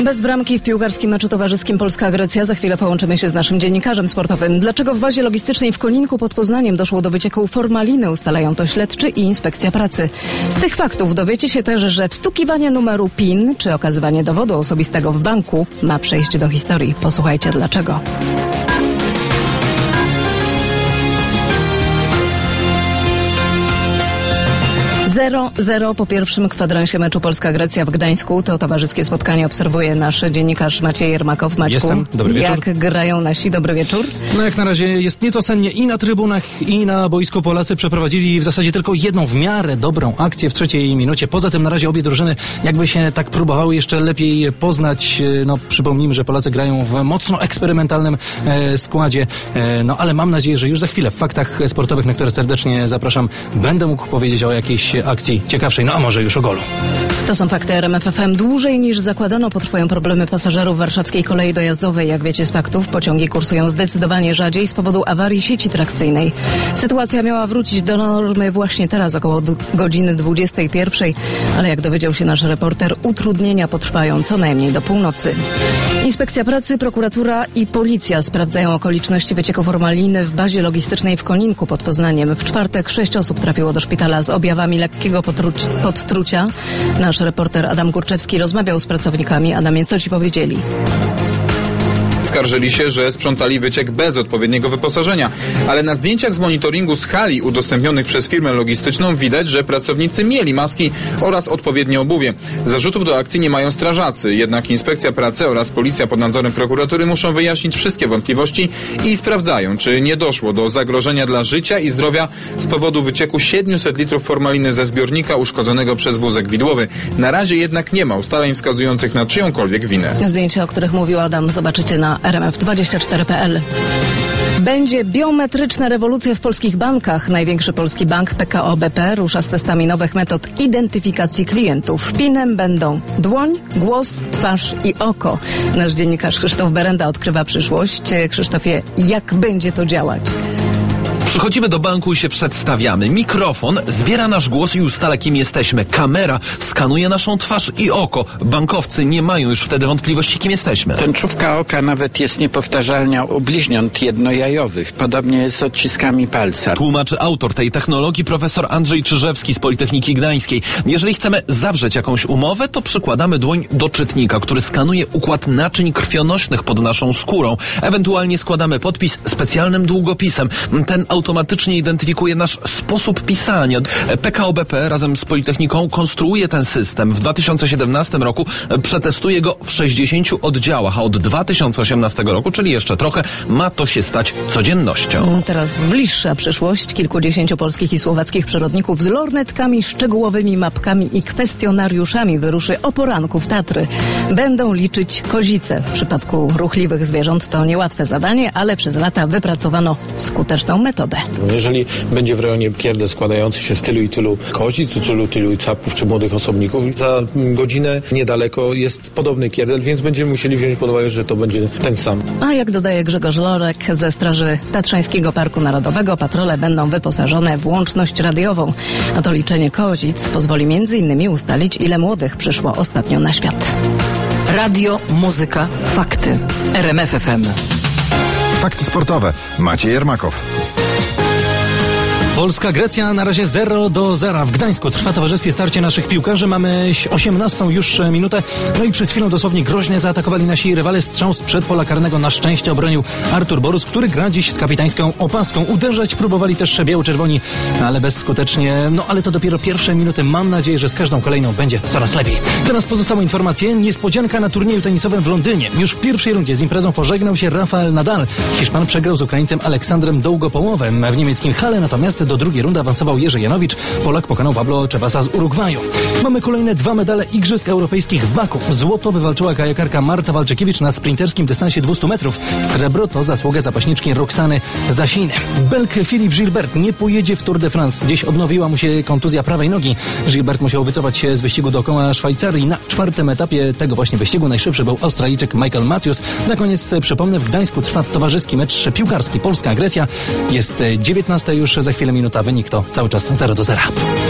Bez bramki w piłkarskim meczu towarzyskim Polska-Grecja. Za chwilę połączymy się z naszym dziennikarzem sportowym. Dlaczego w bazie logistycznej w Koninku pod Poznaniem doszło do wycieku formaliny? Ustalają to śledczy i inspekcja pracy. Z tych faktów dowiecie się też, że wstukiwanie numeru PIN czy okazywanie dowodu osobistego w banku ma przejść do historii. Posłuchajcie dlaczego. 0-0 po pierwszym kwadransie meczu Polska-Grecja w Gdańsku. To towarzyskie spotkanie obserwuje nasz dziennikarz Maciej Jermakow. Maćku, jestem. Dobry wieczór. Jak grają nasi? Dobry wieczór. No jak na razie jest nieco sennie i na trybunach, i na boisku. Polacy przeprowadzili w zasadzie tylko jedną w miarę dobrą akcję w trzeciej minucie. Poza tym na razie obie drużyny jakby się tak próbowały jeszcze lepiej poznać. No przypomnijmy, że Polacy grają w mocno eksperymentalnym składzie. No ale mam nadzieję, że już za chwilę w faktach sportowych, na które serdecznie zapraszam, będę mógł powiedzieć o jakiejś akcji ciekawszej, no a może już o golu. To są fakty RMF FM. Dłużej niż zakładano potrwają problemy pasażerów warszawskiej kolei dojazdowej. Jak wiecie z faktów, pociągi kursują zdecydowanie rzadziej z powodu awarii sieci trakcyjnej. Sytuacja miała wrócić do normy właśnie teraz, około godziny 21, ale jak dowiedział się nasz reporter, utrudnienia potrwają co najmniej do północy. Inspekcja pracy, prokuratura i policja sprawdzają okoliczności wycieku formaliny w bazie logistycznej w Koninku pod Poznaniem. W czwartek 6 osób trafiło do szpitala z objawami lekkiego podtrucia. Nasz reporter Adam Kurczewski rozmawiał z pracownikami. Adamie, co ci powiedzieli? Skarżyli się, że sprzątali wyciek bez odpowiedniego wyposażenia. Ale na zdjęciach z monitoringu z hali udostępnionych przez firmę logistyczną widać, że pracownicy mieli maski oraz odpowiednie obuwie. Zarzutów do akcji nie mają strażacy. Jednak inspekcja pracy oraz policja pod nadzorem prokuratury muszą wyjaśnić wszystkie wątpliwości i sprawdzają, czy nie doszło do zagrożenia dla życia i zdrowia z powodu wycieku 700 litrów formaliny ze zbiornika uszkodzonego przez wózek widłowy. Na razie jednak nie ma ustaleń wskazujących na czyjąkolwiek winę. Zdjęcia, o których mówił Adam, zobaczycie na rmf24.pl. Będzie biometryczna rewolucja w polskich bankach. Największy polski bank PKO BP rusza z testami nowych metod identyfikacji klientów. PIN-em będą dłoń, głos, twarz i oko. Nasz dziennikarz Krzysztof Berenda odkrywa przyszłość. Krzysztofie, jak będzie to działać? Przychodzimy do banku i się przedstawiamy. Mikrofon zbiera nasz głos i ustala, kim jesteśmy. Kamera skanuje naszą twarz i oko. Bankowcy nie mają już wtedy wątpliwości, kim jesteśmy. Tęczówka oka nawet jest niepowtarzalna u bliźniąt jednojajowych. Podobnie jest z odciskami palca. Tłumaczy autor tej technologii profesor Andrzej Czyżewski z Politechniki Gdańskiej. Jeżeli chcemy zawrzeć jakąś umowę, to przykładamy dłoń do czytnika, który skanuje układ naczyń krwionośnych pod naszą skórą. Ewentualnie składamy podpis specjalnym długopisem. Ten automatycznie identyfikuje nasz sposób pisania. PKO BP razem z Politechniką konstruuje ten system. W 2017 roku przetestuje go w 60 oddziałach, a od 2018 roku, czyli jeszcze trochę, ma to się stać codziennością. Teraz bliższa przyszłość. Kilkudziesięciu polskich i słowackich przyrodników z lornetkami, szczegółowymi mapkami i kwestionariuszami wyruszy o poranku w Tatry. Będą liczyć kozice. W przypadku ruchliwych zwierząt to niełatwe zadanie, ale przez lata wypracowano skuteczną metodę. Jeżeli będzie w rejonie pierdel składający się z tylu i tylu kozic, tylu capów czy młodych osobników, za godzinę niedaleko jest podobny pierdel, więc będziemy musieli wziąć pod uwagę, że to będzie ten sam. A jak dodaje Grzegorz Lorek ze Straży Tatrzańskiego Parku Narodowego, patrole będą wyposażone w łączność radiową. A to liczenie kozic pozwoli m.in. ustalić, ile młodych przyszło ostatnio na świat. Radio, muzyka, fakty. RMF FM. Fakty sportowe. Maciej Jermakow. Polska-Grecja na razie 0-0. W Gdańsku trwa towarzyskie starcie naszych piłkarzy. Mamy 18 już minutę. No i przed chwilą dosłownie groźnie zaatakowali nasi rywale. Strzał sprzed pola karnego na szczęście obronił Artur Borus, który gra dziś z kapitańską opaską. Uderzać próbowali też biało-czerwoni, ale bezskutecznie. No ale to dopiero pierwsze minuty. Mam nadzieję, że z każdą kolejną będzie coraz lepiej. Teraz pozostałe informacje. Niespodzianka na turnieju tenisowym w Londynie. Już w pierwszej rundzie z imprezą pożegnał się Rafael Nadal. Hiszpan przegrał z Ukraińcem Aleksandrem Dołgopołowem. W niemieckim Halle natomiast do drugiej rundy awansował Jerzy Janowicz. Polak pokonał Pablo Czebasa z Urugwaju. Mamy kolejne 2 medale Igrzysk Europejskich w Baku. Złoto wywalczyła kajakarka Marta Walczykiewicz na sprinterskim dystansie 200 metrów. Srebro to zasługa zapaśniczki Roxany Zasiny. Belg Philippe Gilbert nie pojedzie w Tour de France. Gdzieś odnowiła mu się kontuzja prawej nogi. Gilbert musiał wycofać się z wyścigu dookoła Szwajcarii. Na 4. etapie tego właśnie wyścigu najszybszy był Australijczyk Michael Matthews. Na koniec przypomnę, w Gdańsku trwa towarzyski mecz piłkarski Polska-Grecja. Jest 19 już za chwilę minuta. Wynik to cały czas 0-0.